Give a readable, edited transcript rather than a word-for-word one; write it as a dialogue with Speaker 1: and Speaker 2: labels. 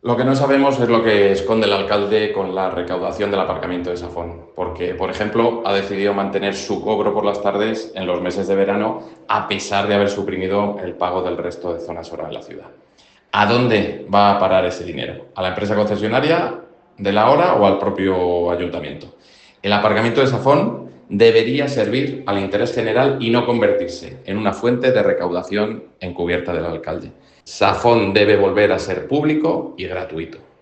Speaker 1: Lo que no sabemos es lo que esconde el alcalde con la recaudación del aparcamiento de Safón, porque, por ejemplo, ha decidido mantener su cobro por las tardes en los meses de verano, a pesar de haber suprimido el pago del resto de zonas hora de la ciudad. ¿A dónde va a parar ese dinero? ¿A la empresa concesionaria de la hora o al propio ayuntamiento? El aparcamiento de Safón debería servir al interés general y no convertirse en una fuente de recaudación encubierta del alcalde. Safón debe volver a ser público y gratuito.